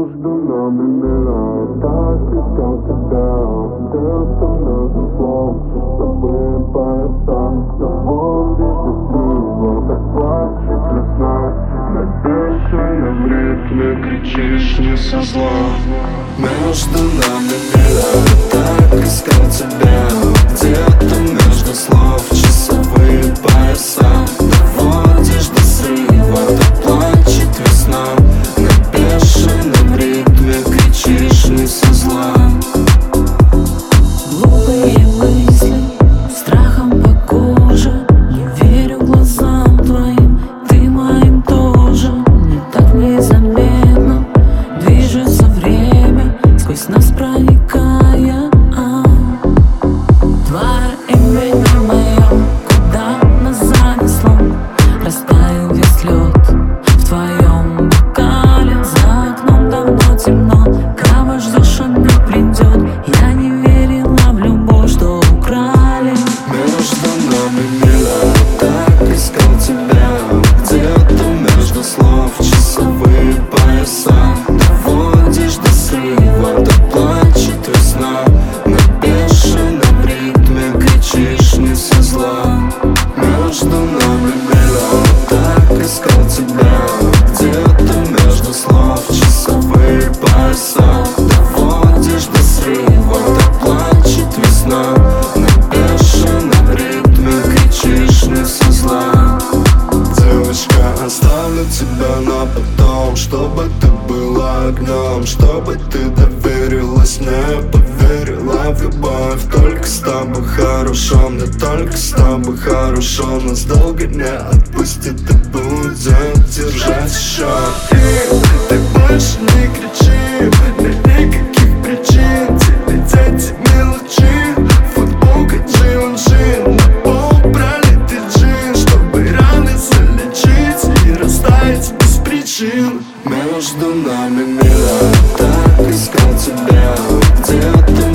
Между нами мира, так искал тебя. Где-то между слов часовые пояса. Доводишь до срыва, так плачет весна. На бешеном ритме кричишь не со зла. Между нами мира, так искал тебя. Где-то между слов часовые пояса. Доводишь до срыва, так плачет весна. На бешеном ритме кричишь не со зла. Глупые мысли, страхом по коже. Не верю глазам твоим, ты моим тоже. Не так незаметно движется время, сквозь нас проникая. Твое имя не мое, куда нас занесло. Растаял весь лед в твоем бокале. За окном давно темно, кого ждешь, он не придет. Я не верила в любовь, что украли. Между нами мира, так искал тебя. Где-то между слов часовые пояса. Доводишь до срыва, так плачет весна. На бешеном ритме кричишь не со зла. Между нами мира, так искал тебя. Где-то между слов часовые пояса. Доводишь до срыва, так плачет весна. На бешеном ритме кричишь не со зла. Девочка, оставлю тебя на потом, чтобы ты была огнем, чтобы ты доверилась мне, поверила в любовь. Только с тобой хорошо, мне только с тобой хорошо. Нас долго не отпустит и будет держать еще. И ты больше не кричи, нет никаких причин делить эти мелочи. Футболка Givenchy, на пол пролитый джин, чтобы раны залечить и растаять без причин. Между нами мира, так искал тебя. Где-то